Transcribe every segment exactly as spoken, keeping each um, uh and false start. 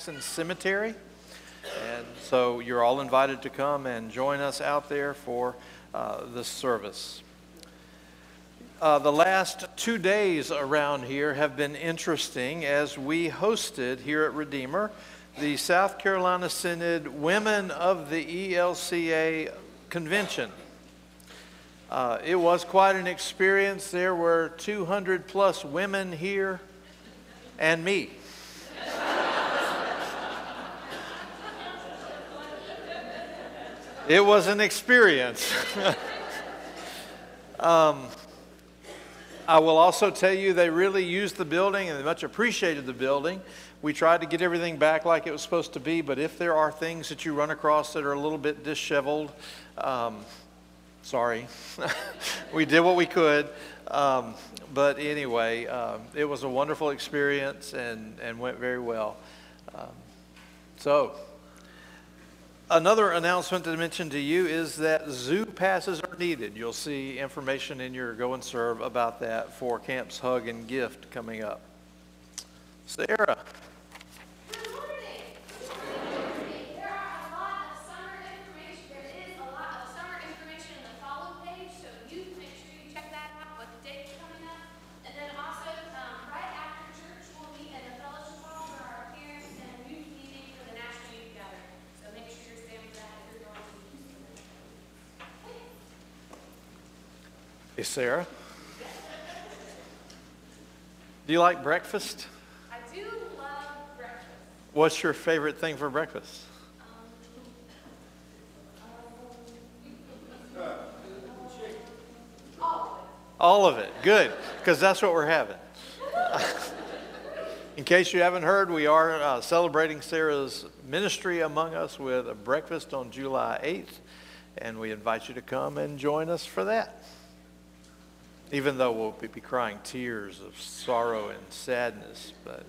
Cemetery. And so you're all invited to come and join us out there for uh, this service. Uh, the last two days around here have been interesting as we hosted here at Redeemer the South Carolina Synod Women of the E L C A Convention. Uh, it was quite an experience. There were two hundred plus women here and me. It was an experience. um, I will also tell you they really used the building and they much appreciated the building. We tried to get everything back like it was supposed to be, but if there are things that you run across that are a little bit disheveled, um, sorry. We did what we could. Um, but anyway, um, it was a wonderful experience and, and went very well. Um, so... Another announcement to mention to you is that zoo passes are needed. You'll see information in your Go and Serve about that for Camps Hug and Gift coming up. Sarah. Good morning. Good morning. There are a lot of summer information. There is a lot of summer information in the follow page, so you make sure you check that out, what the date's coming up. And then also, um, right after church, we'll meet in the fellowship hall for our parents and youth meeting for the National Youth Gathering. So make sure Hey, Sarah. Do you like breakfast? I do love breakfast. What's your favorite thing for breakfast? Um, um, All of it. Good, because that's what we're having. In case you haven't heard, we are uh, celebrating Sarah's ministry among us with a breakfast on July eighth, and we invite you to come and join us for that. Even though we'll be crying tears of sorrow and sadness, but...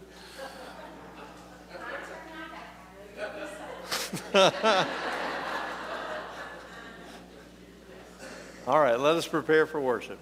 All right, let us prepare for worship.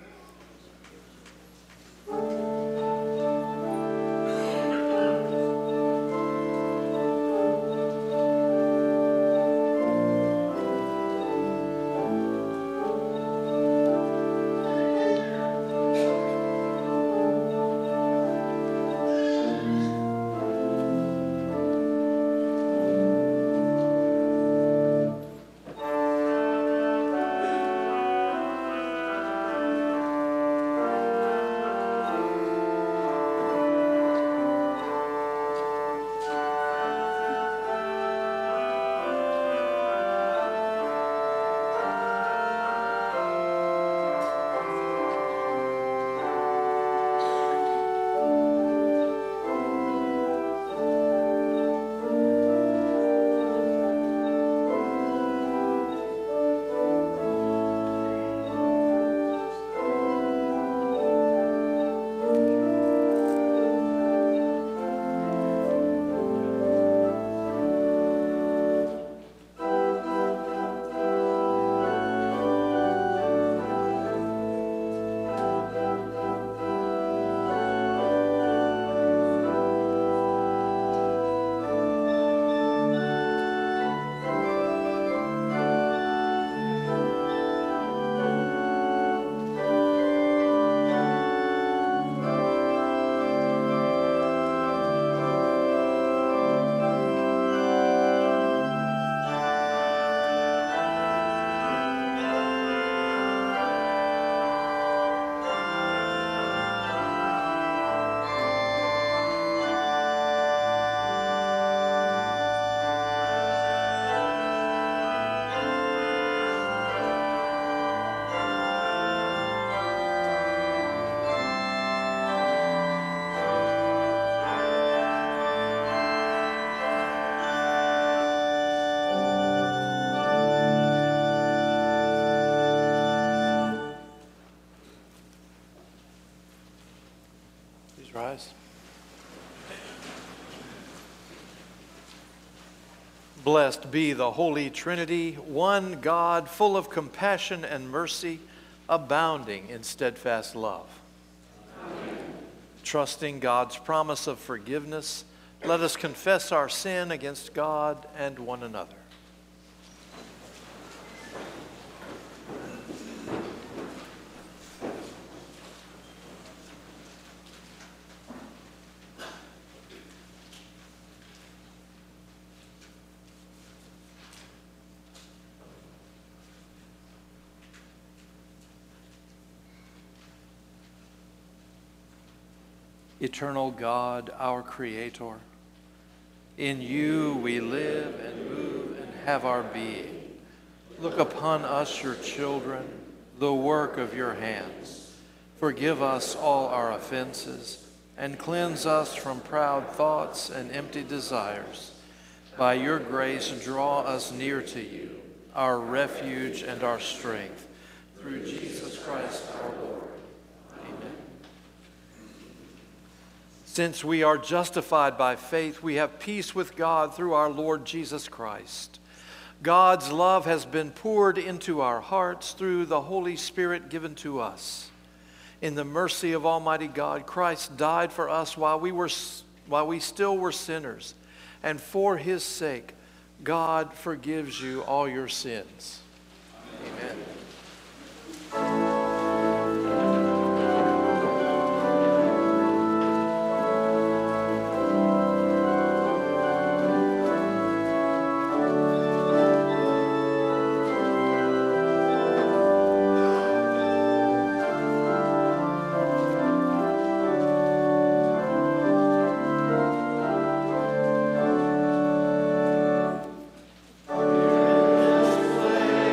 Rise. Blessed be the Holy Trinity, one God, full of compassion and mercy, abounding in steadfast love. Amen. Trusting God's promise of forgiveness, Let us confess our sin against God and one another. Eternal God, our Creator, in you we live and move and have our being. Look upon us, your children, the work of your hands. Forgive us all our offenses and cleanse us from proud thoughts and empty desires. By your grace, draw us near to you, our refuge and our strength, through Jesus Christ our Lord. Since we are justified by faith, we have peace with God through our Lord Jesus Christ. God's love has been poured into our hearts through the Holy Spirit given to us. In the mercy of Almighty God, Christ died for us while we were, while we still were sinners, and for his sake, God forgives you all your sins. Amen. Way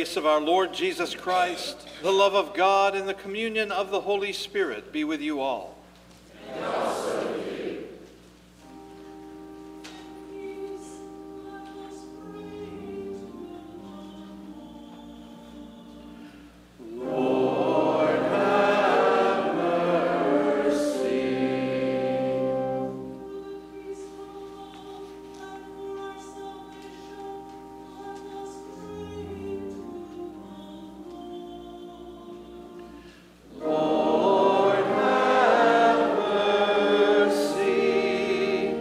grace of our Lord Jesus Christ, the love of God, and the communion of the Holy Spirit be with you all. And also with you. Lord, have mercy. Lord, have mercy.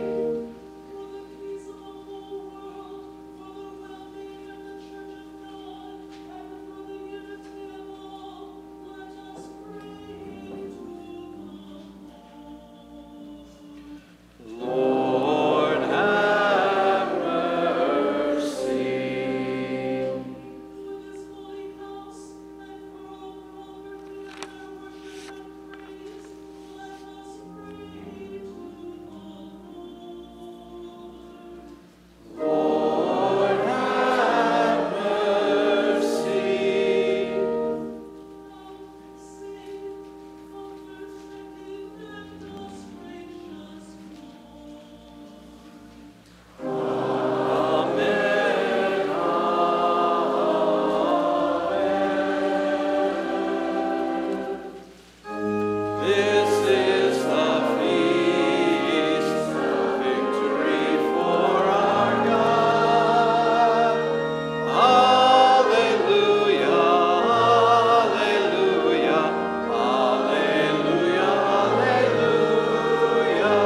Lord, have mercy. Lord, have mercy. Amen. Amen. This is the feast of victory for our God. Alleluia, alleluia, alleluia, alleluia.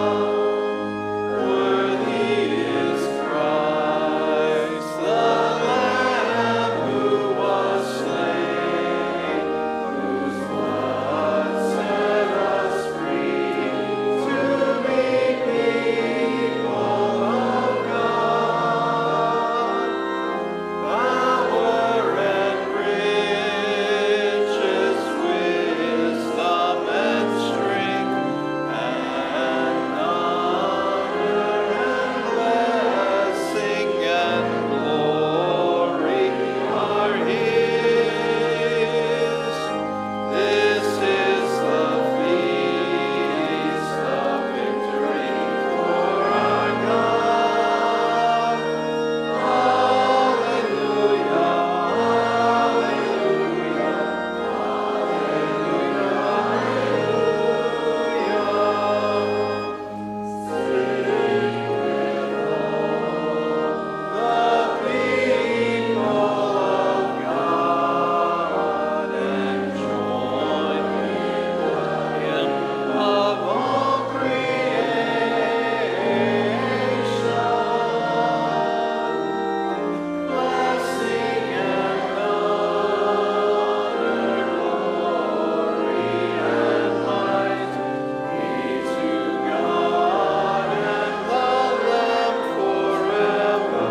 Worthy is Christ, the Lamb who was slain, whose blood set us free to be people of God. Power and riches, wisdom and strength, and honor and blessing and glory are His. This is the feast of victory for our God. Alleluia, alleluia, the people of God, and join with the hymn of all creation. Blessing and honor, glory and might be to God and the Lamb forever.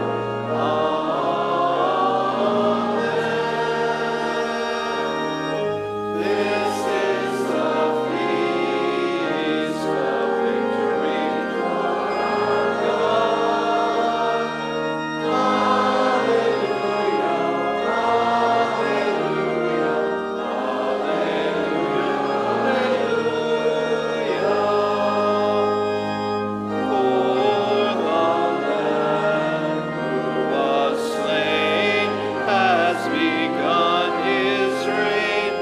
Amen. This is the feast of victory for our God. Alleluia, alleluia, alleluia. For the Lamb who was slain has begun his reign.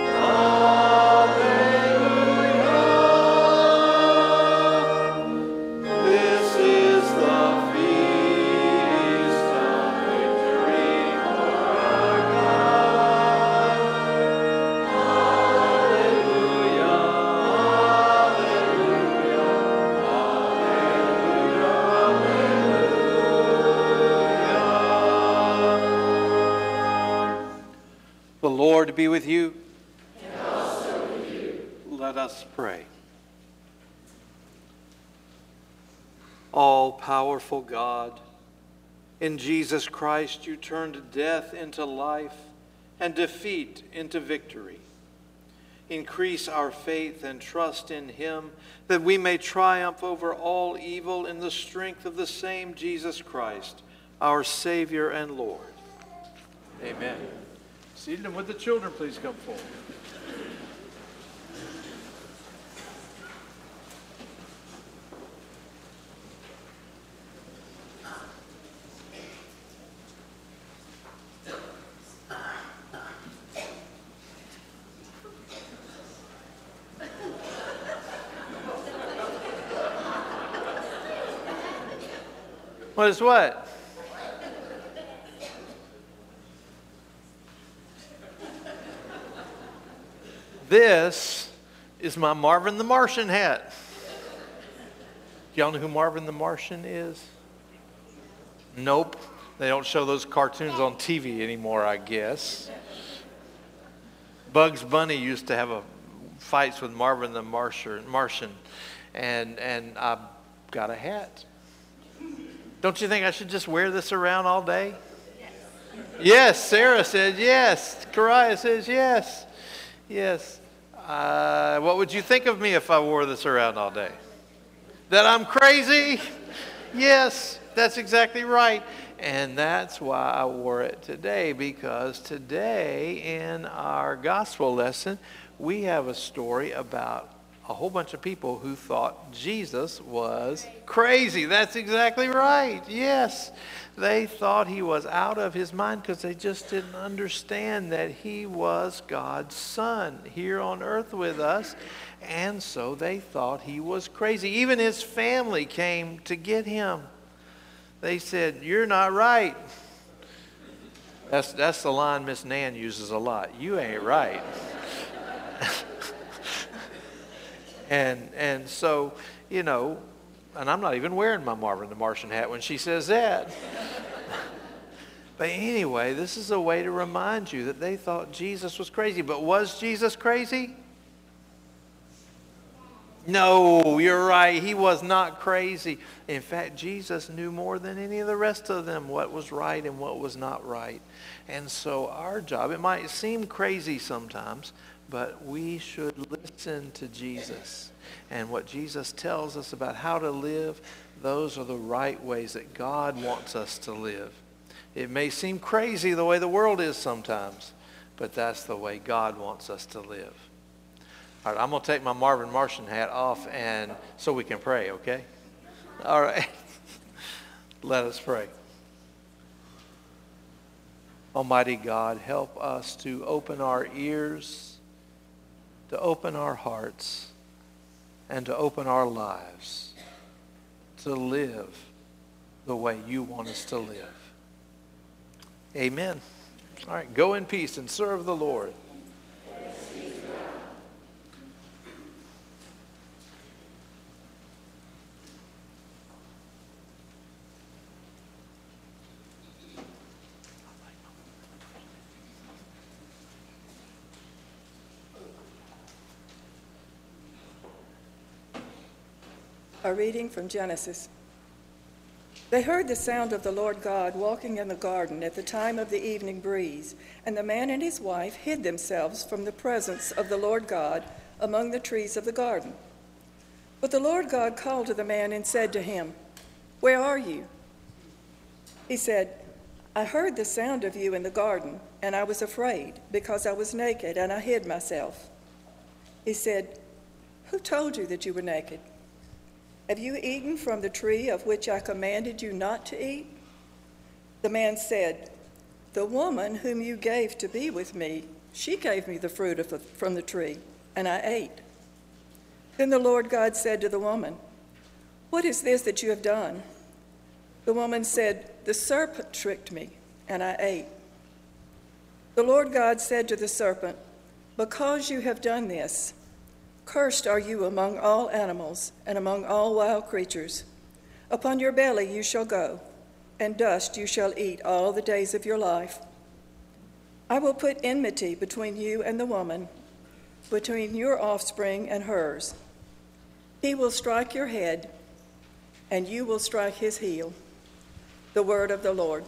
Alleluia. This is the feast of victory for our God. Alleluia, alleluia, alleluia. The Lord be with you. And also with you. Let us pray. All-powerful God, in Jesus Christ you turned death into life and defeat into victory. Increase our faith and trust in him, that we may triumph over all evil in the strength of the same Jesus Christ, our Savior and Lord. Amen. Seated and with the children, please come forward. What is what? This is my Marvin the Martian hat. Y'all know who Marvin the Martian is? Nope. They don't show those cartoons on T V anymore, I guess. Bugs Bunny used to have a fights with Marvin the Martian, and and I got a hat. Don't you think I should just wear this around all day? Yes. Yes, Sarah said yes. Kariah says yes. Yes. Uh, what would you think of me if I wore this around all day? That I'm crazy? Yes, that's exactly right. And that's why I wore it today, because today in our gospel lesson, we have a story about a whole bunch of people who thought Jesus was crazy. That's exactly right. Yes. They thought he was out of his mind because they just didn't understand that he was God's son here on earth with us. And so they thought he was crazy. Even his family came to get him. They said, "You're not right." That's, that's the line Miss Nan uses a lot. "You ain't right." And and so, you know, and I'm not even wearing my Marvin the Martian hat when she says that. But anyway, this is a way to remind you that they thought Jesus was crazy. But was Jesus crazy? No, you're right. He was not crazy. In fact, Jesus knew more than any of the rest of them what was right and what was not right. And so our job, it might seem crazy sometimes, but we should listen to Jesus. And what Jesus tells us about how to live, those are the right ways that God wants us to live. It may seem crazy the way the world is sometimes, but that's the way God wants us to live. All right, I'm going to take my Marvin Martian hat off and so we can pray, okay? All right. Let us pray. Almighty God, help us to open our ears, to open our hearts, and to open our lives to live the way you want us to live. Amen. All right, go in peace and serve the Lord. A reading from Genesis. They heard the sound of the Lord God walking in the garden at the time of the evening breeze, and the man and his wife hid themselves from the presence of the Lord God among the trees of the garden. But the Lord God called to the man and said to him, "Where are you?" He said, "I heard the sound of you in the garden, and I was afraid, because I was naked, and I hid myself." He said, "Who told you that you were naked? Have you eaten from the tree of which I commanded you not to eat?" The man said, "The woman whom you gave to be with me, she gave me the fruit of the, from the tree, and I ate." Then the Lord God said to the woman, "What is this that you have done?" The woman said, "The serpent tricked me, and I ate." The Lord God said to the serpent, "Because you have done this, cursed are you among all animals and among all wild creatures. Upon your belly you shall go, and dust you shall eat all the days of your life. I will put enmity between you and the woman, between your offspring and hers. He will strike your head, and you will strike his heel." The word of the Lord.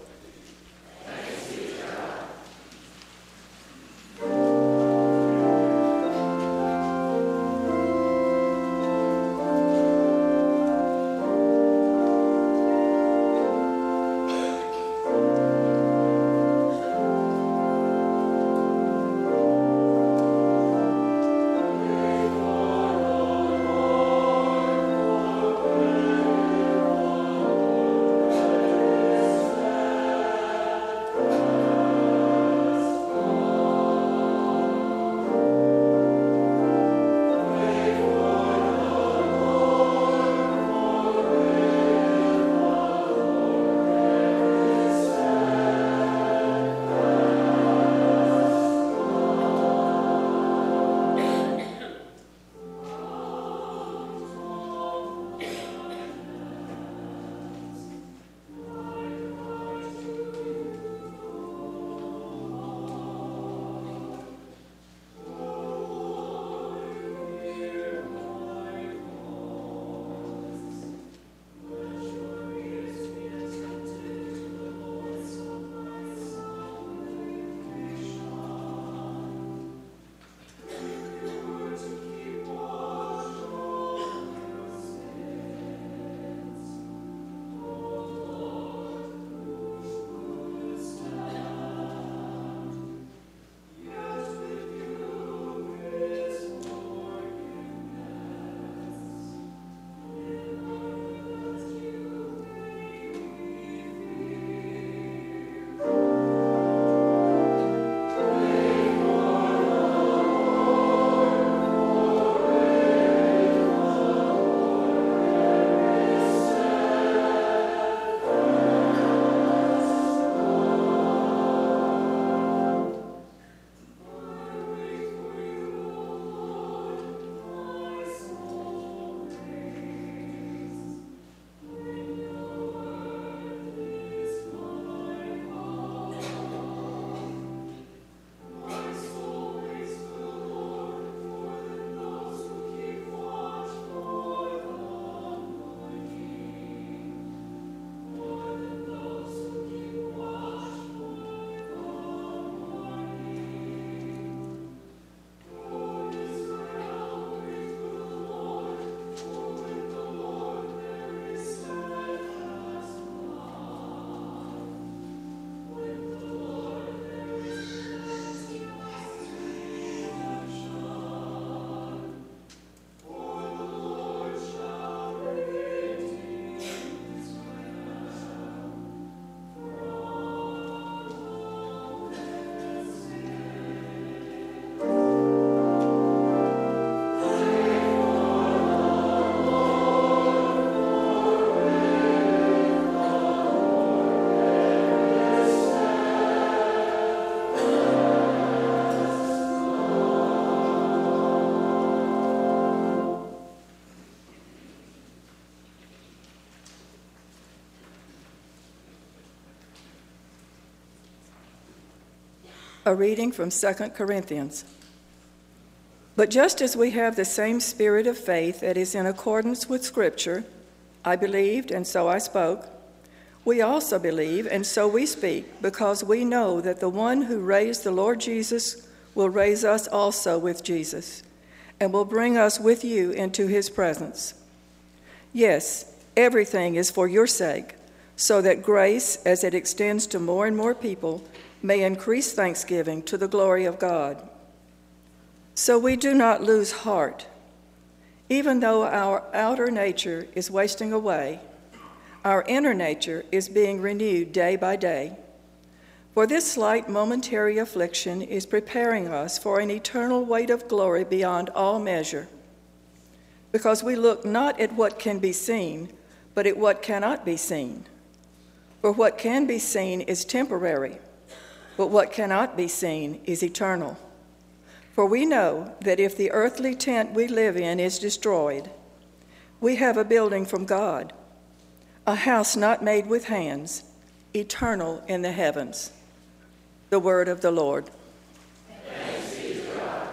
A reading from Second Corinthians. But just as we have the same spirit of faith that is in accordance with Scripture, I believed and so I spoke, we also believe and so we speak, because we know that the one who raised the Lord Jesus will raise us also with Jesus, and will bring us with you into his presence. Yes, everything is for your sake, so that grace, as it extends to more and more people, may increase thanksgiving to the glory of God. So we do not lose heart. Even though our outer nature is wasting away, our inner nature is being renewed day by day. For this slight momentary affliction is preparing us for an eternal weight of glory beyond all measure. Because we look not at what can be seen, but at what cannot be seen. For what can be seen is temporary, but what cannot be seen is eternal. For we know that if the earthly tent we live in is destroyed, we have a building from God, a house not made with hands, eternal in the heavens. The word of the Lord. Thanks be to God.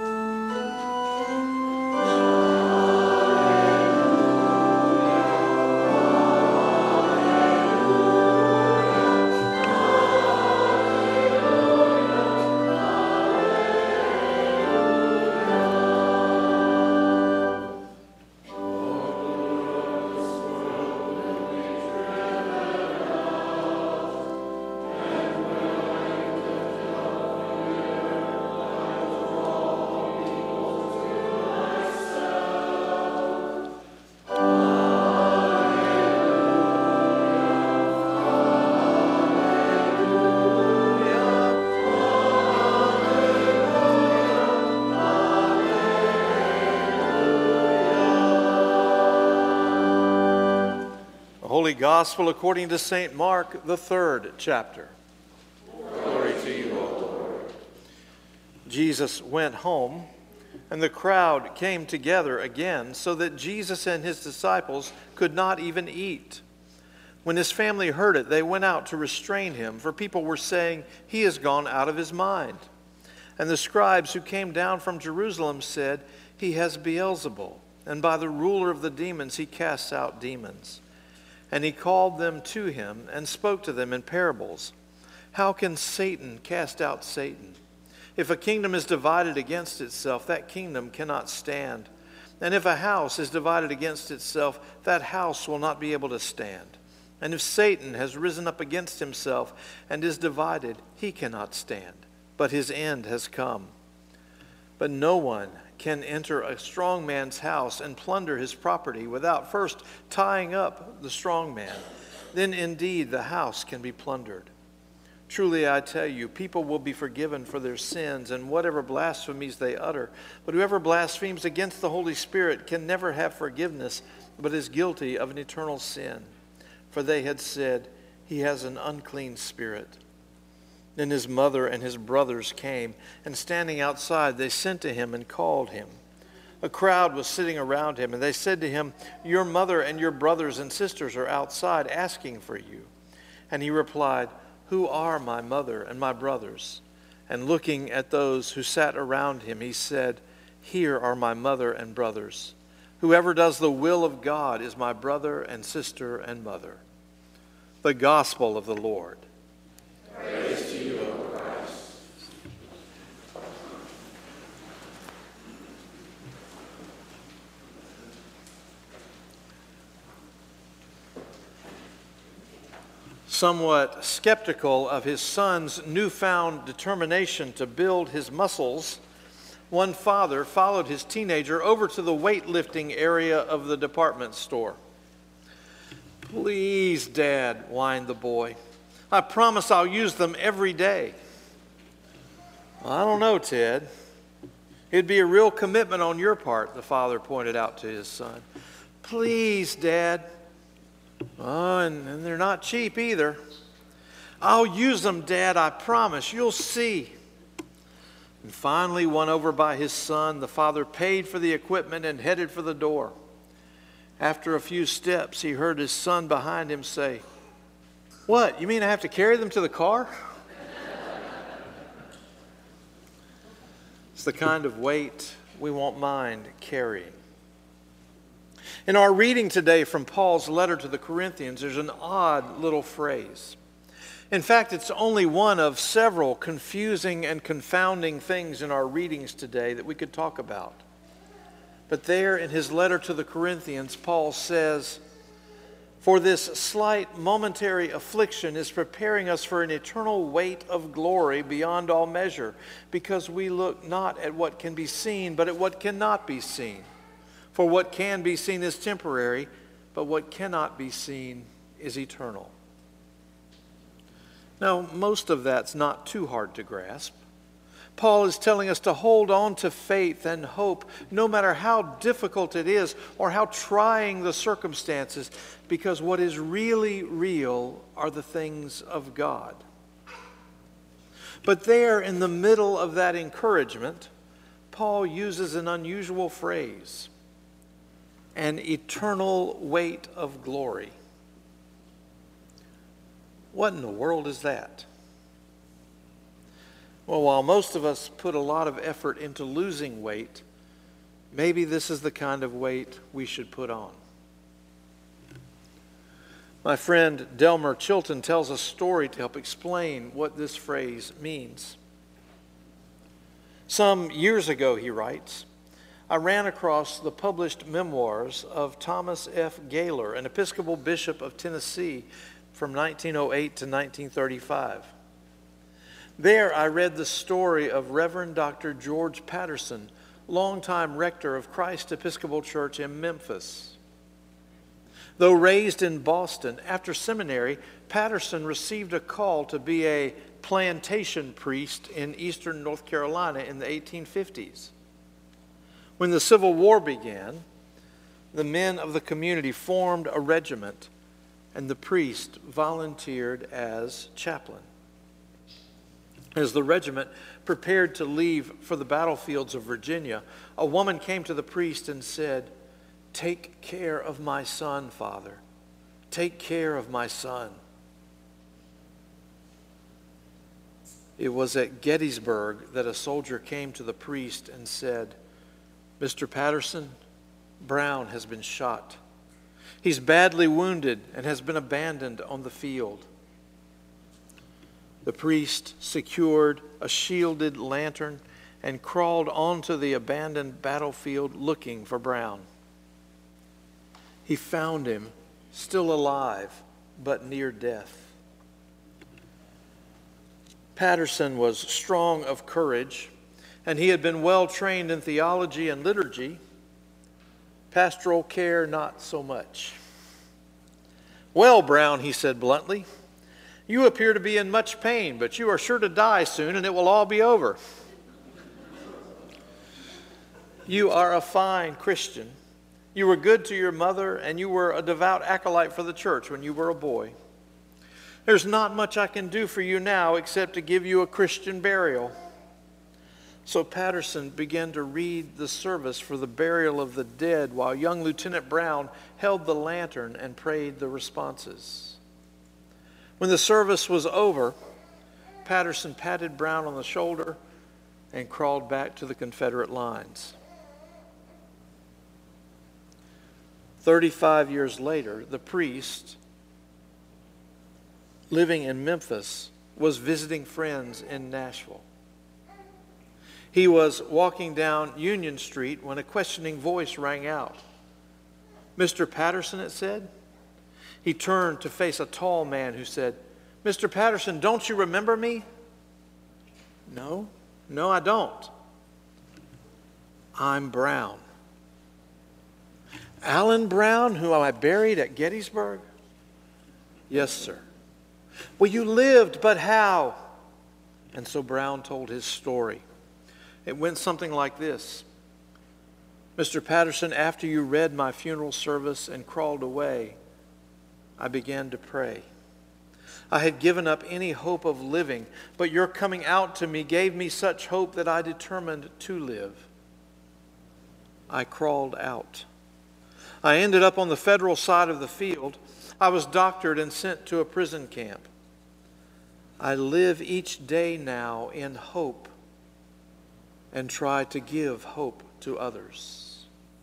Holy Gospel according to Saint Mark, the third chapter. Glory to you, O Lord. Jesus went home, and the crowd came together again, so that Jesus and his disciples could not even eat. When his family heard it, they went out to restrain him, for people were saying, "He has gone out of his mind." And the scribes who came down from Jerusalem said, "He has Beelzebul, and by the ruler of the demons he casts out demons." And he called them to him and spoke to them in parables. How can Satan cast out Satan? If a kingdom is divided against itself, that kingdom cannot stand. And if a house is divided against itself, that house will not be able to stand. And if Satan has risen up against himself and is divided, he cannot stand, but his end has come. But no one can enter a strong man's house and plunder his property without first tying up the strong man. Then indeed the house can be plundered. Truly I tell you, people will be forgiven for their sins and whatever blasphemies they utter. But whoever blasphemes against the Holy Spirit can never have forgiveness, but is guilty of an eternal sin. For they had said, "He has an unclean spirit." Then his mother and his brothers came, and standing outside, they sent to him and called him. A crowd was sitting around him, and they said to him, "Your mother and your brothers and sisters are outside asking for you." And he replied, "Who are my mother and my brothers?" And looking at those who sat around him, he said, "Here are my mother and brothers. Whoever does the will of God is my brother and sister and mother." The Gospel of the Lord. Praise to you, O Christ. Somewhat skeptical of his son's newfound determination to build his muscles, one father followed his teenager over to the weightlifting area of the department store. "Please, Dad," whined the boy. "I promise I'll use them every day." "Well, I don't know, Ted. It'd be a real commitment on your part," the father pointed out to his son. "Please, Dad." "Oh, and, and they're not cheap either." "I'll use them, Dad, I promise. You'll see." And finally, won over by his son, the father paid for the equipment and headed for the door. After a few steps, he heard his son behind him say, "What, you mean I have to carry them to the car?" It's the kind of weight we won't mind carrying. In our reading today from Paul's letter to the Corinthians, there's an odd little phrase. In fact, it's only one of several confusing and confounding things in our readings today that we could talk about. But there in his letter to the Corinthians, Paul says, "For this slight momentary affliction is preparing us for an eternal weight of glory beyond all measure, because we look not at what can be seen, but at what cannot be seen. For what can be seen is temporary, but what cannot be seen is eternal." Now, most of that's not too hard to grasp. Paul is telling us to hold on to faith and hope, no matter how difficult it is or how trying the circumstances, because what is really real are the things of God. But there, in the middle of that encouragement, Paul uses an unusual phrase, an eternal weight of glory. What in the world is that? Well, while most of us put a lot of effort into losing weight, maybe this is the kind of weight we should put on. My friend Delmer Chilton tells a story to help explain what this phrase means. Some years ago, he writes, I ran across the published memoirs of Thomas F. Gaylor, an Episcopal bishop of Tennessee from nineteen oh eight to nineteen thirty-five. There I read the story of Reverend Doctor George Patterson, longtime rector of Christ Episcopal Church in Memphis. Though raised in Boston, after seminary, Patterson received a call to be a plantation priest in eastern North Carolina in the eighteen fifties. When the Civil War began, the men of the community formed a regiment, and the priest volunteered as chaplain. As the regiment prepared to leave for the battlefields of Virginia, a woman came to the priest and said, "Take care of my son, Father. Take care of my son." It was at Gettysburg that a soldier came to the priest and said, "Mister Patterson, Brown has been shot. He's badly wounded and has been abandoned on the field." The priest secured a shielded lantern and crawled onto the abandoned battlefield looking for Brown. He found him still alive, but near death. Patterson was strong of courage, and he had been well trained in theology and liturgy. Pastoral care, not so much. "Well, Brown," he said bluntly, "you appear to be in much pain, but you are sure to die soon, and it will all be over. You are a fine Christian. You were good to your mother, and you were a devout acolyte for the church when you were a boy. There's not much I can do for you now except to give you a Christian burial." So Patterson began to read the service for the burial of the dead while young Lieutenant Brown held the lantern and prayed the responses. When the service was over, Patterson patted Brown on the shoulder and crawled back to the Confederate lines. Thirty-five years later, the priest, living in Memphis, was visiting friends in Nashville. He was walking down Union Street when a questioning voice rang out. "Mister Patterson," it said. He turned to face a tall man who said, "Mister Patterson, don't you remember me?" "No, no, I don't." "I'm Brown." "Allen Brown, who I buried at Gettysburg?" "Yes, sir." "Well, you lived, but how?" And so Brown told his story. It went something like this. "Mister Patterson, after you read my funeral service and crawled away, I began to pray. I had given up any hope of living, but your coming out to me gave me such hope that I determined to live. I crawled out. I ended up on the federal side of the field. I was doctored and sent to a prison camp. I live each day now in hope and try to give hope to others.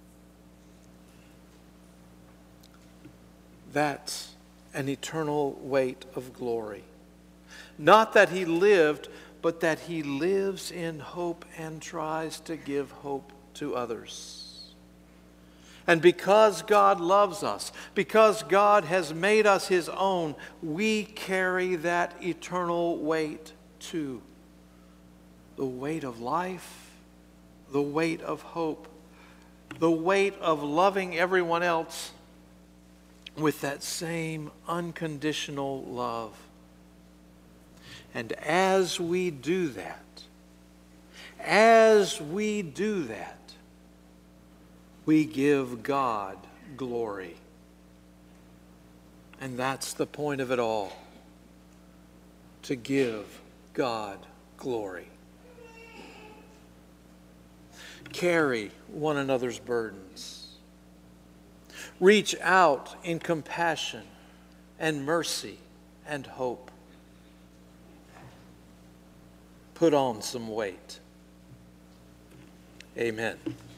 That's an eternal weight of glory. Not that he lived, but that he lives in hope and tries to give hope to others. And because God loves us, because God has made us his own, we carry that eternal weight too. The weight of life, the weight of hope, the weight of loving everyone else with that same unconditional love. And as we do that, as we do that, we give God glory. And that's the point of it all, to give God glory. Carry one another's burdens. Reach out in compassion and mercy and hope. Put on some weight. Amen.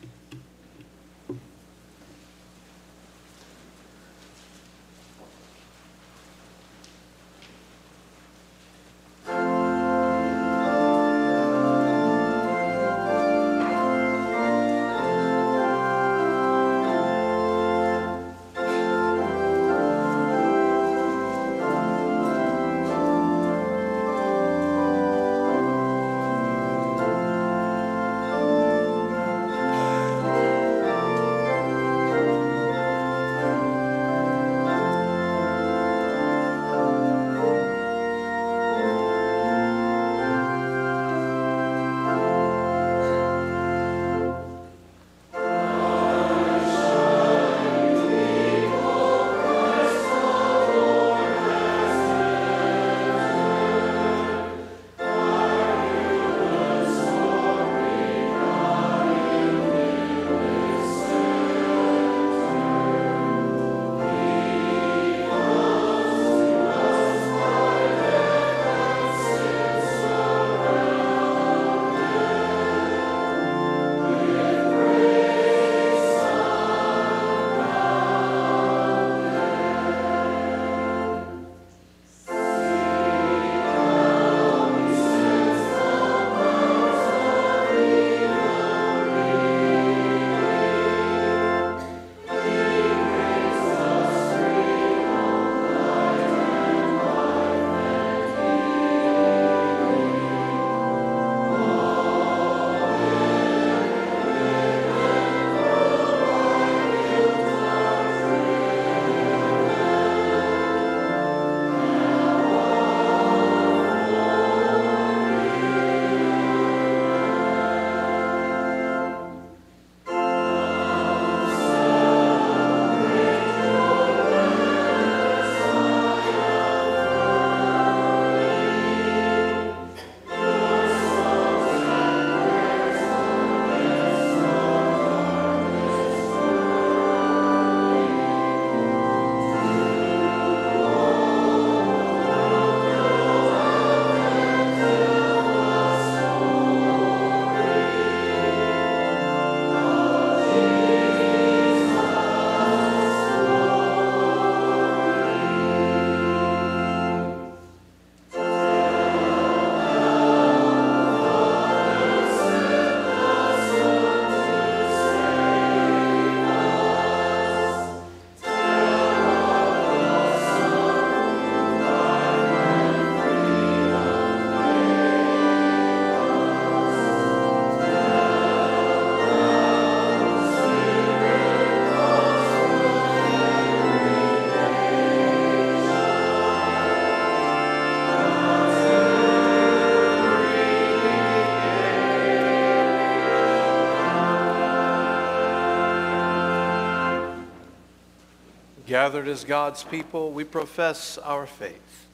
Gathered as God's people, we profess our faith.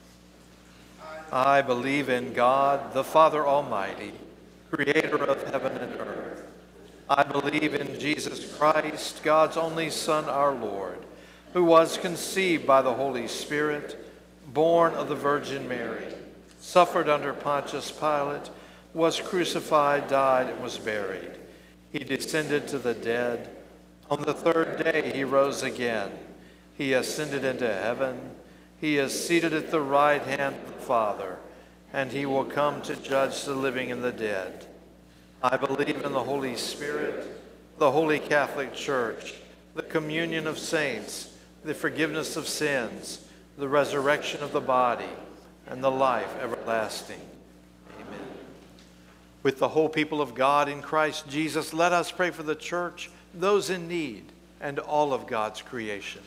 I believe in God, the Father Almighty, creator of heaven and earth. I believe in Jesus Christ, God's only Son, our Lord, who was conceived by the Holy Spirit, born of the Virgin Mary, suffered under Pontius Pilate, was crucified, died, and was buried. He descended to the dead. On the third day he rose again. He ascended into heaven. He is seated at the right hand of the Father, and he will come to judge the living and the dead. I believe in the Holy Spirit, the Holy Catholic Church, the communion of saints, the forgiveness of sins, the resurrection of the body, and the life everlasting. Amen. With the whole people of God in Christ Jesus, let us pray for the church, those in need, and all of God's creation.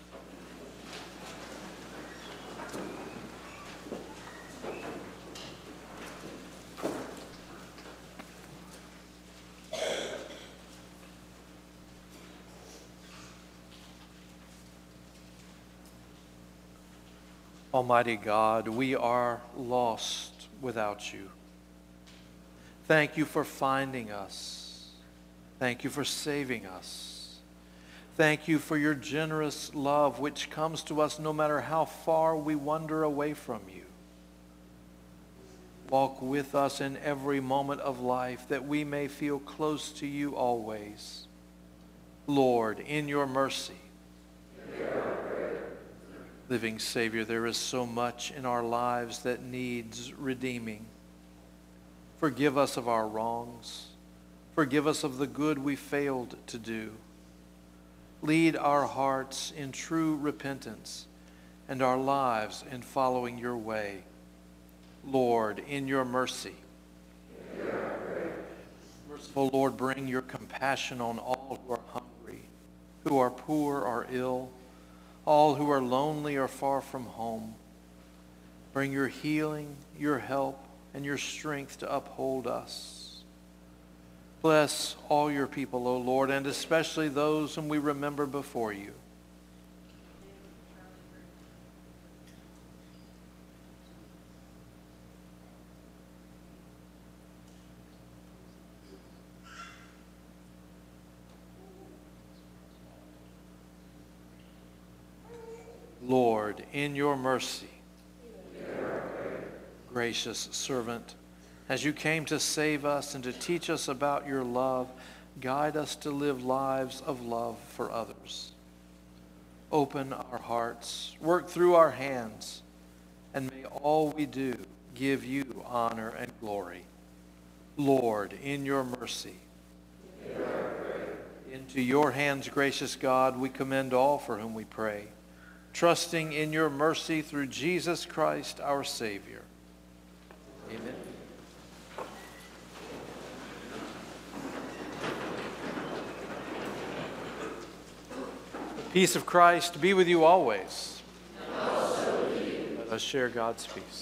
Almighty God, we are lost without you. Thank you for finding us. Thank you for saving us. Thank you for your generous love, which comes to us no matter how far we wander away from you. Walk with us in every moment of life, that we may feel close to you always. Lord, in your mercy, living Savior, there is so much in our lives that needs redeeming. Forgive us of our wrongs. Forgive us of the good we failed to do. Lead our hearts in true repentance and our lives in following your way. Lord, in your mercy. Merciful Lord, bring your compassion on all who are hungry, who are poor or ill, all who are lonely or far from home. Bring your healing, your help, and your strength to uphold us. Bless all your people, O Lord, and especially those whom we remember before you. Lord, in your mercy, gracious servant, as you came to save us and to teach us about your love, guide us to live lives of love for others. Open our hearts, work through our hands, and may all we do give you honor and glory. Lord, in your mercy, into your hands, gracious God, we commend all for whom we pray, trusting in your mercy through Jesus Christ, our Savior. Amen. The peace of Christ be with you always. And also with you. Let us share God's peace.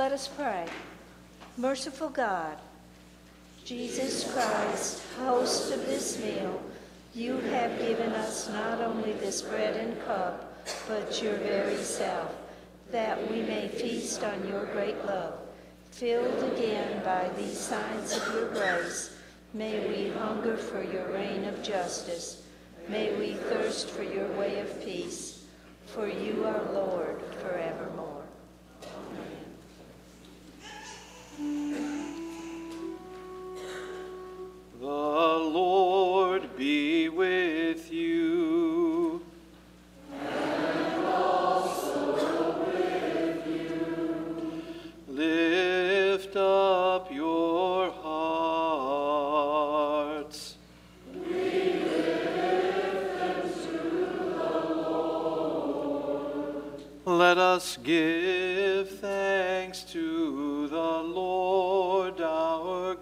Let us pray. Merciful God, Jesus Christ, host of this meal, you have given us not only this bread and cup, but your very self, that we may feast on your great love. Filled again by these signs of your grace, may we hunger for your reign of justice. May we thirst for your way of peace. For you are Lord forevermore. The Lord be with you. And also with you. Lift up your hearts. We lift them to the Lord. Let us give thanks to the Lord our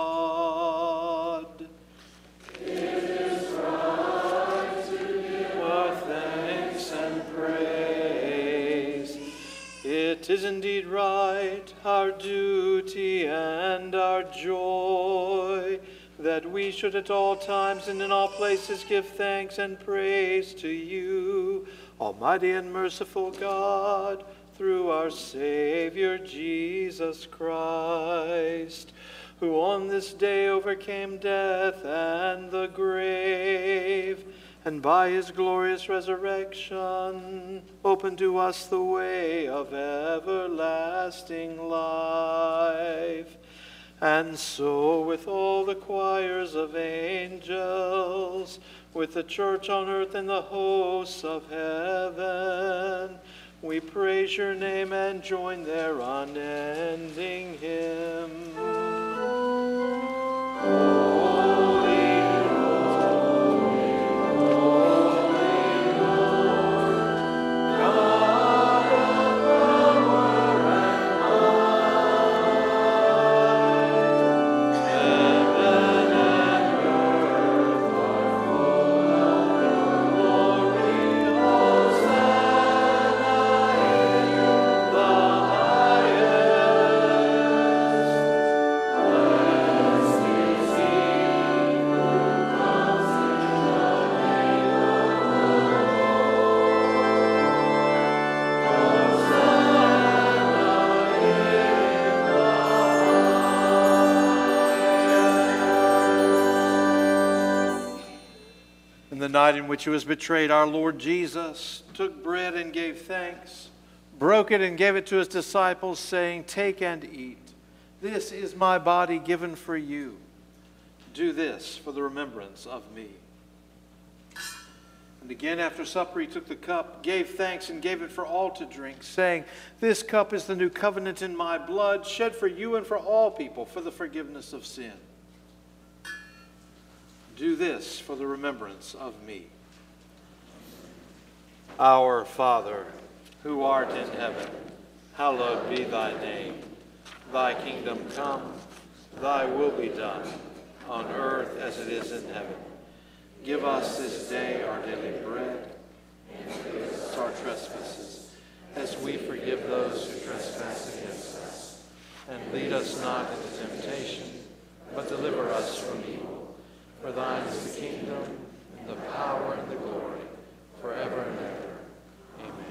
God. It is right to give Our thanks and praise. It is indeed right, our duty and our joy, that we should at all times and in all places give thanks and praise to you, Almighty and merciful God, through our Savior Jesus Christ, who on this day overcame death and the grave, and by his glorious resurrection opened to us the way of everlasting life. And so with all the choirs of angels, with the church on earth and the hosts of heaven, we praise your name and join their unending hymn. Holy, holy, holy Lord, God of power and might. Heaven and earth are full of your glory. Hosanna in the highest. Blessed is he who comes in the name of the Lord. Hosanna in the highest. In the night in which he was betrayed, our Lord Jesus took bread and gave thanks, broke it and gave it to his disciples, saying, "Take and eat. This is my body given for you. Do this for the remembrance of me." And again after supper he took the cup, gave thanks, and gave it for all to drink, saying, "This cup is the new covenant in my blood, shed for you and for all people for the forgiveness of sin. Do this for the remembrance of me." Our Father, who art in heaven, hallowed be thy name. Thy kingdom come, thy will be done, on earth as it is in heaven. Give us this day our daily bread, and forgive us our trespasses, as we forgive those who trespass against us. And lead us not into temptation, but deliver us from evil. For thine is the kingdom, and the power, and the glory, forever and ever. Amen.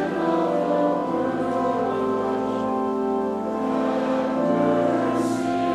Mercy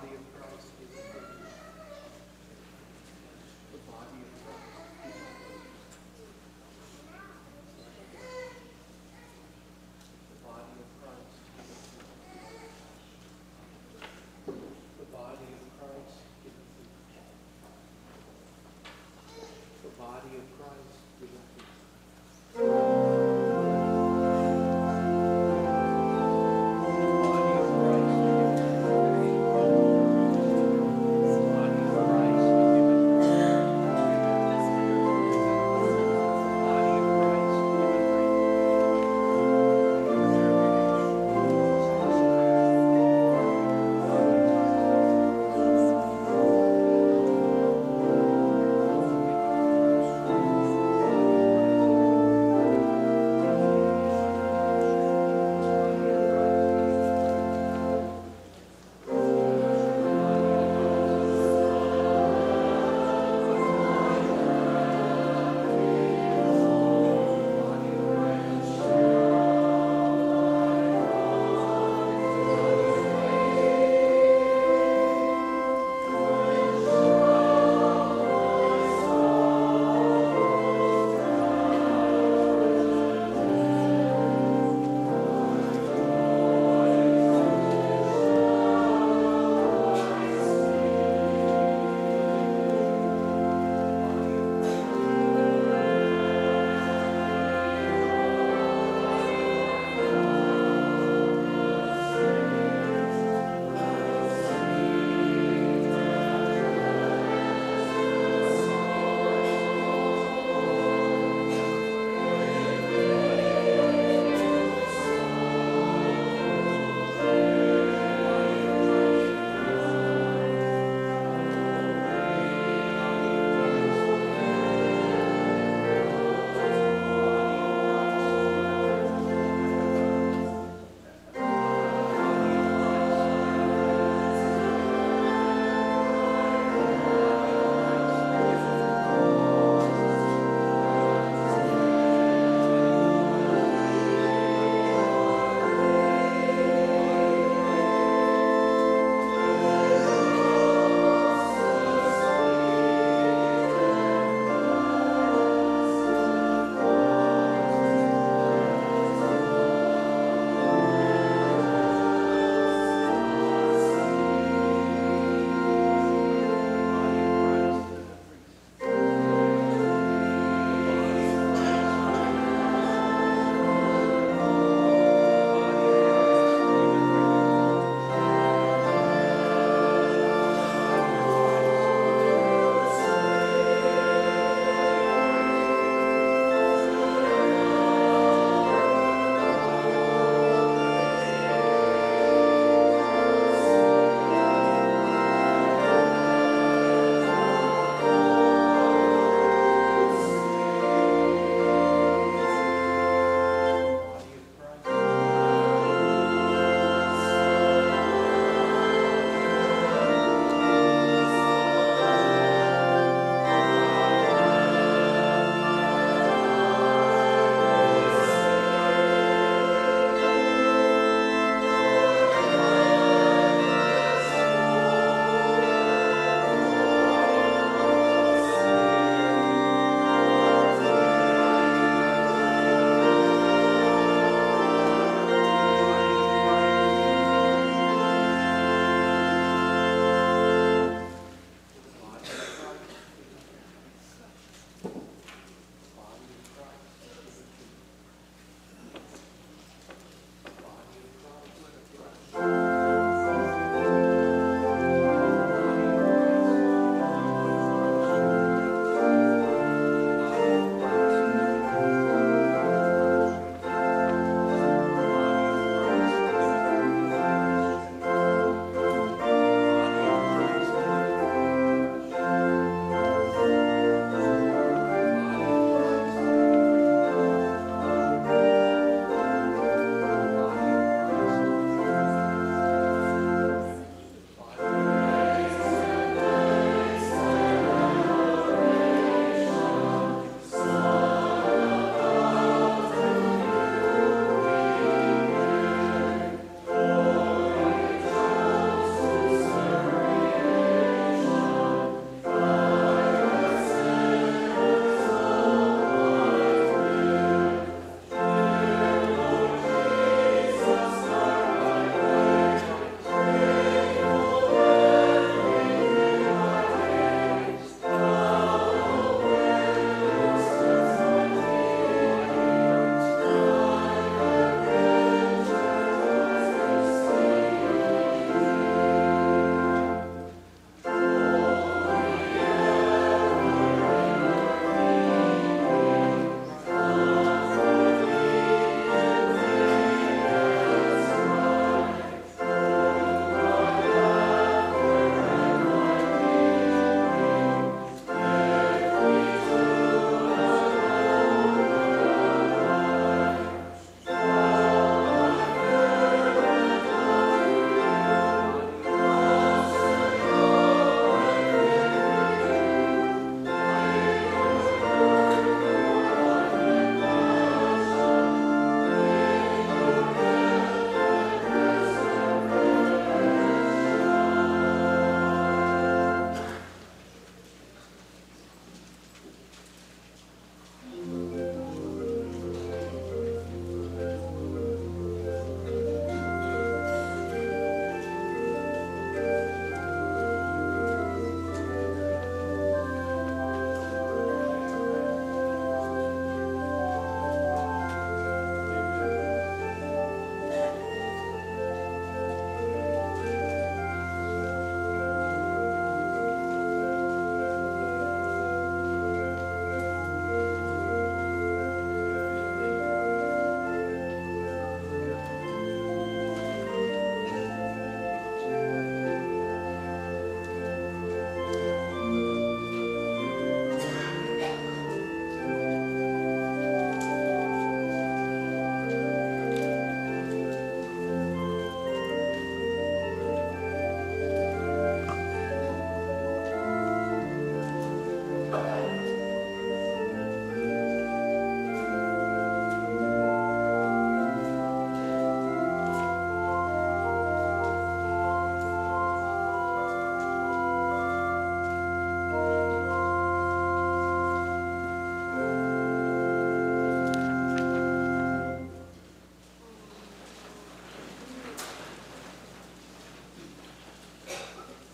body of Christ given to you. The body of Christ given to you. The body of Christ given to you. The body of Christ given to you. The body of Christ given to you. The body of Christ given to you.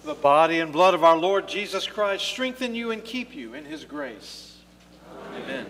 The body and blood of our Lord Jesus Christ strengthen you and keep you in his grace. Amen.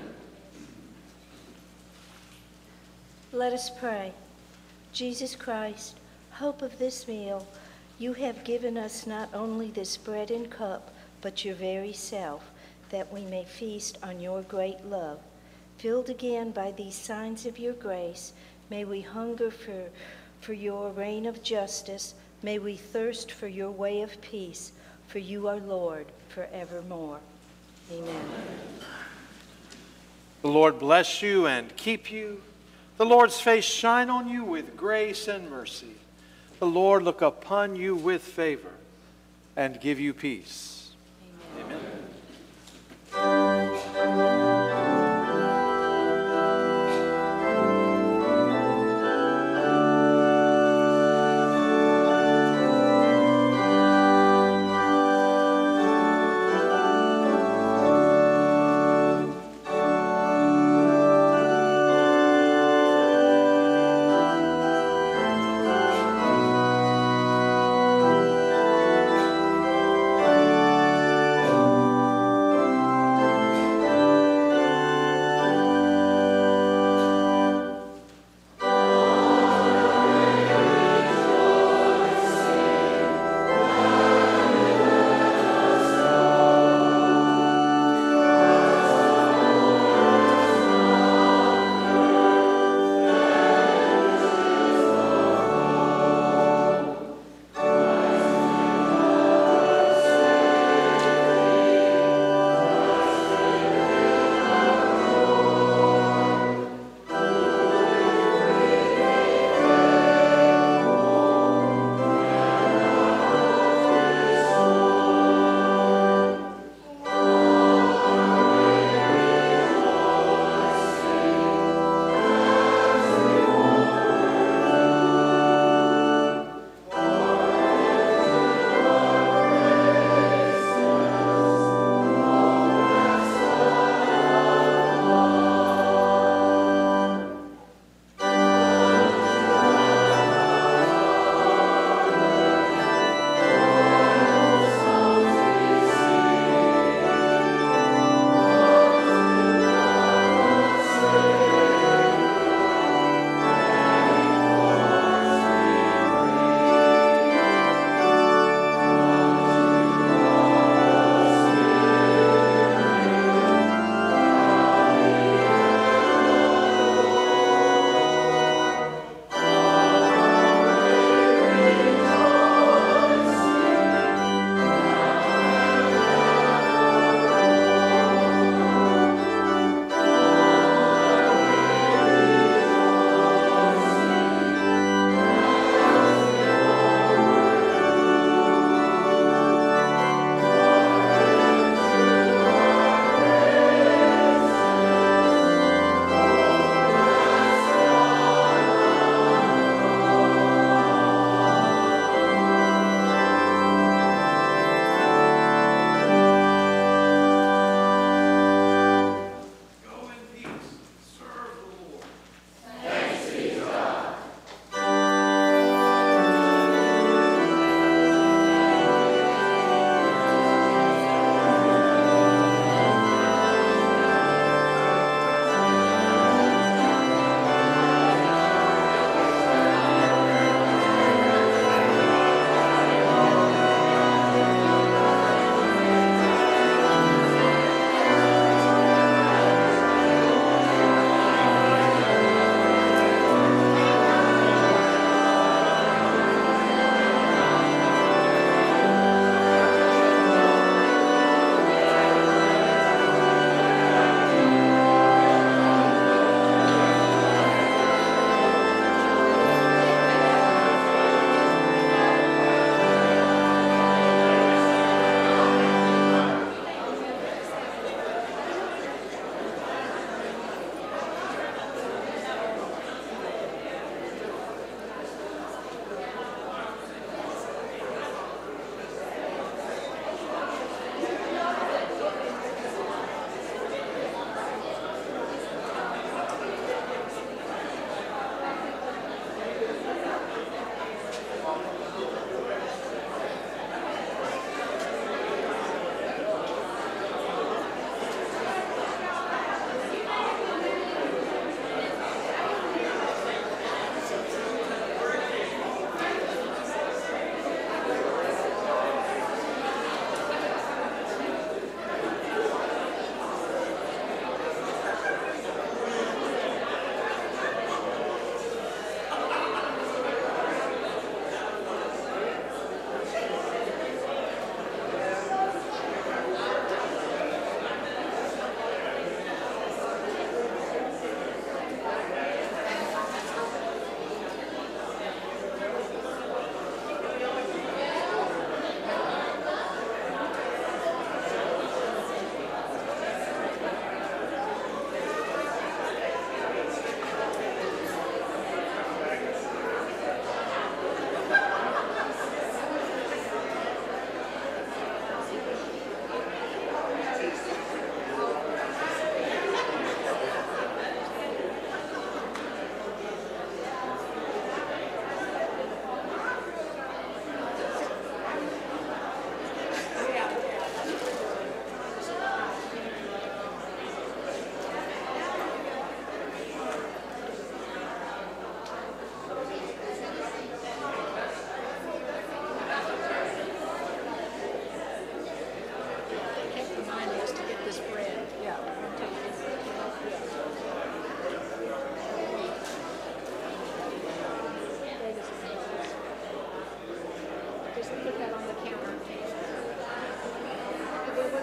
Let us pray. Jesus Christ, hope of this meal, you have given us not only this bread and cup, but your very self, that we may feast on your great love. Filled again by these signs of your grace, may we hunger for, for your reign of justice. May we thirst for your way of peace, for you are Lord forevermore. Amen. The Lord bless you and keep you. The Lord's face shine on you with grace and mercy. The Lord look upon you with favor and give you peace. Amen. Amen.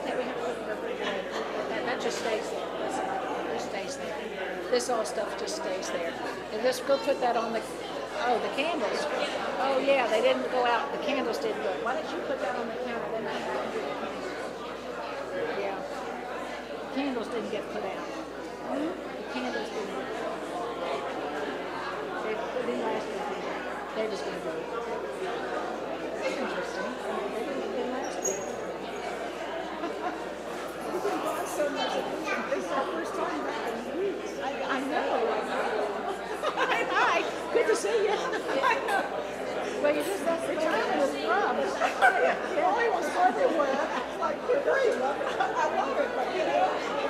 that we have to put in the refrigerator. That, that just stays there. That's not, just stays there. This all stuff just stays there. And let's go put that on the, oh, the candles. Oh yeah, they didn't go out, the candles didn't go. Why don't you put that on the counter, then come back and do it? Yeah. Candles didn't get put out. The candles didn't get put out. They put in last week. They was gonna do it. That's interesting. They didn't put in last week. We've been gone so much. This is our first time back in weeks. I, I know, I know. Hi, hi. Good to see you. I know. Well, you just that's the time was from. Molly was everywhere. It's like you're great. I love it, but you know.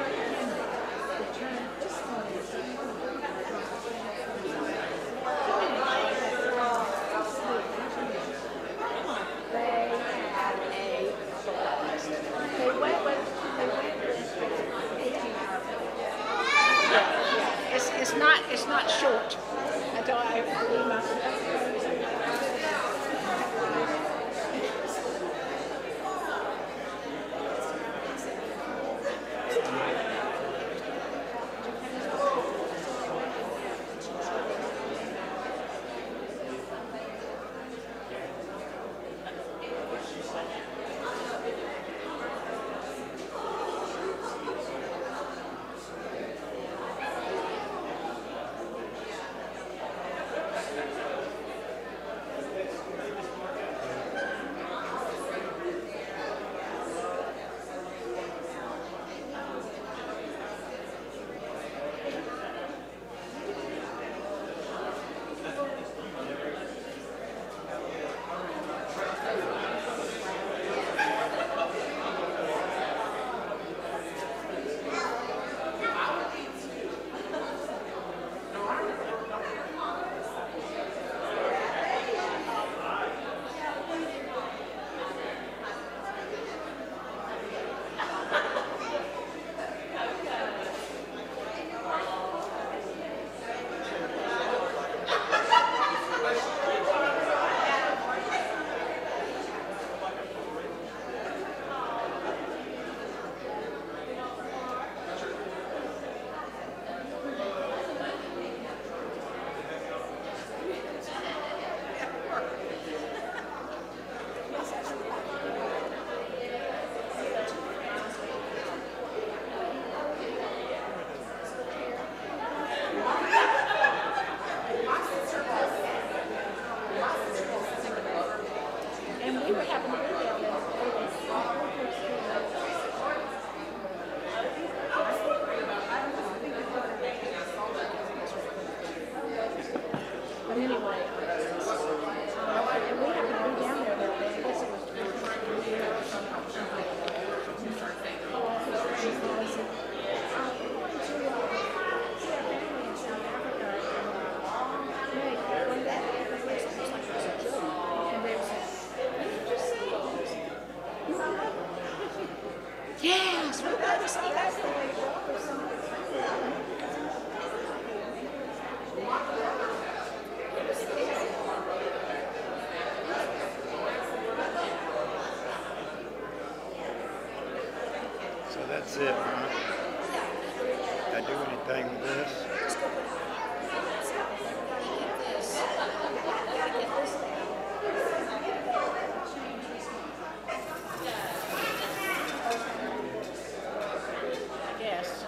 They had a blast. They went with they went with eighteen hour Yeah, yeah. It's it's not it's not short. Until I leave my Yes, we got to see that So that's it, huh? Did I do anything with this? Yes.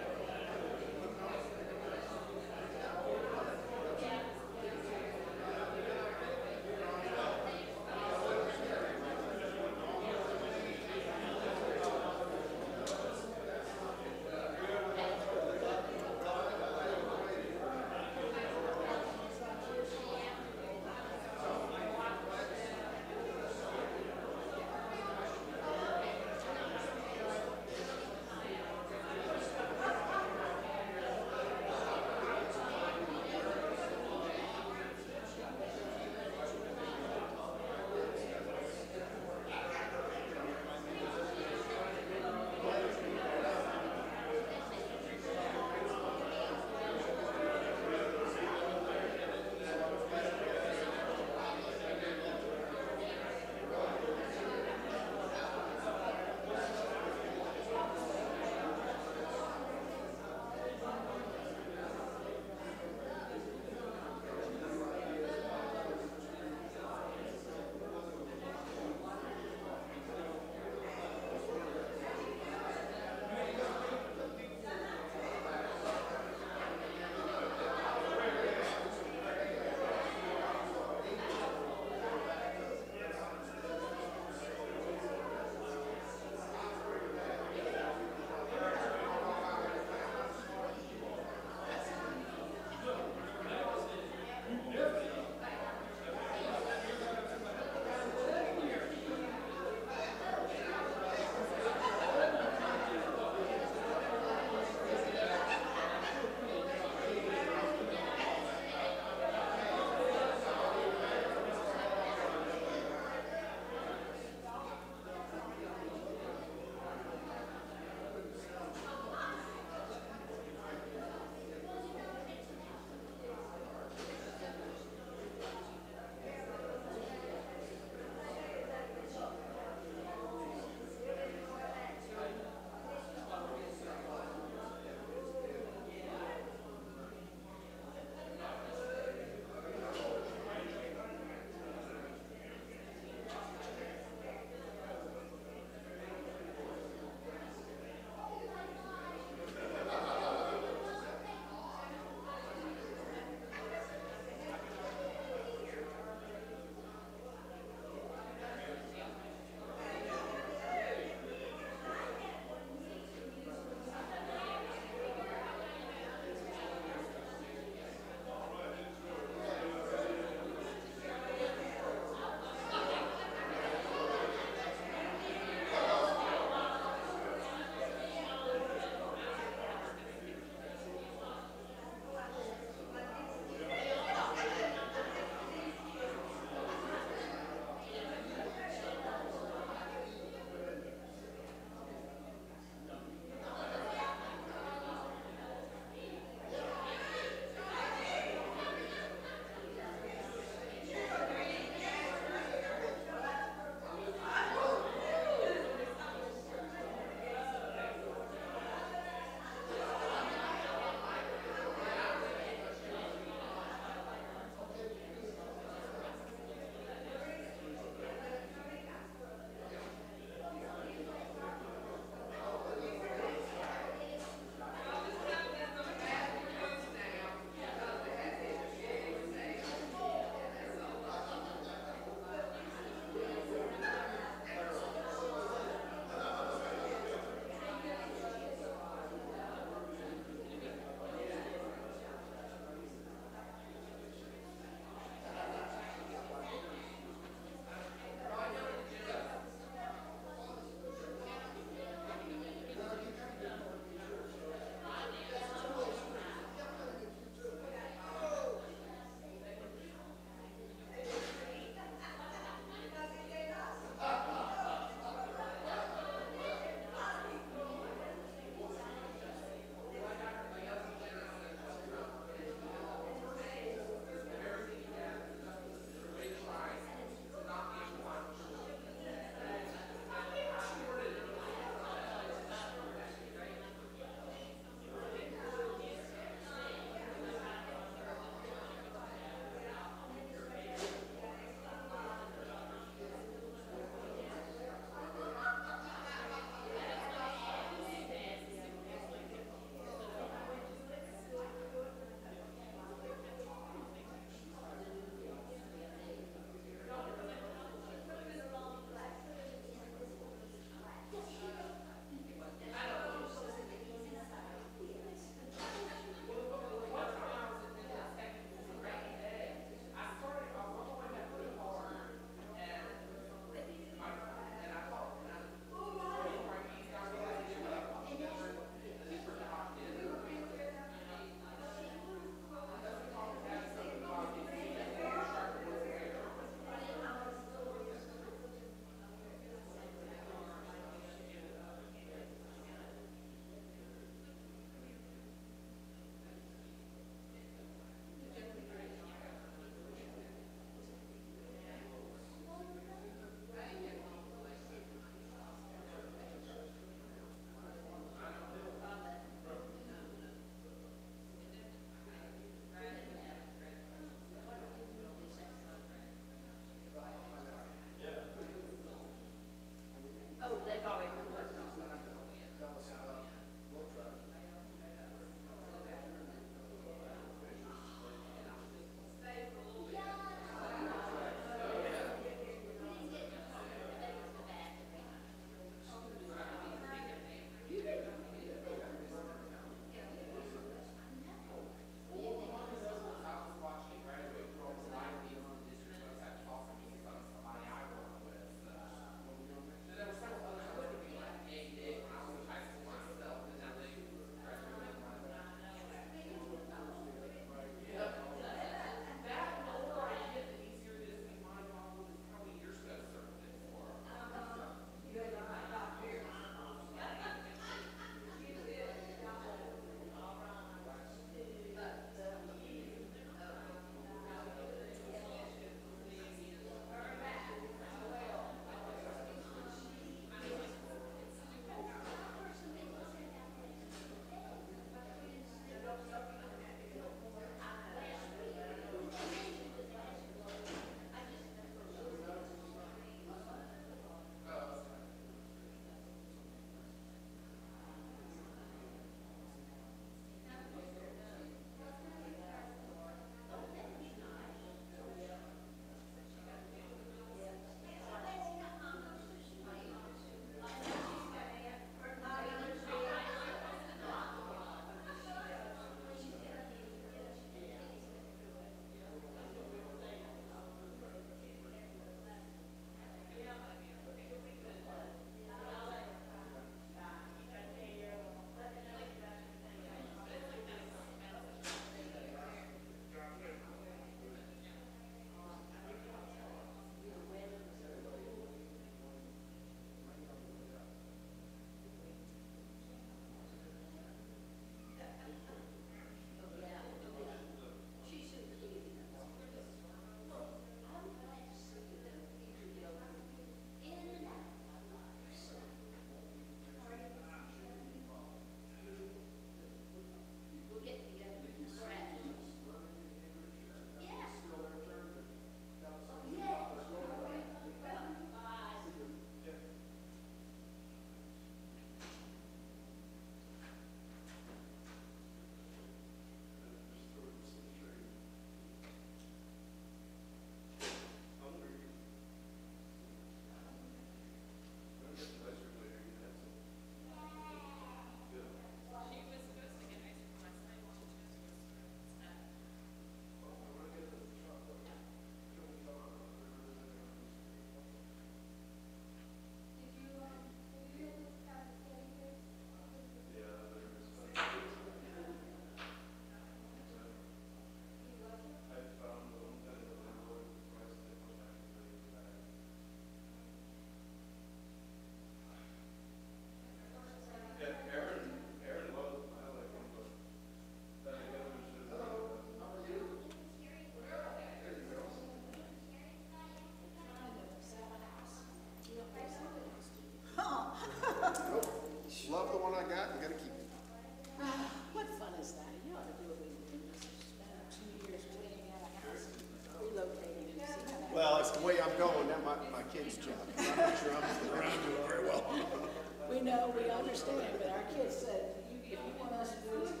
the way I'm going, that might be my kid's job. I'm not sure I'm around doing very well. We know, we understand, but our kids said, if you want us to do this,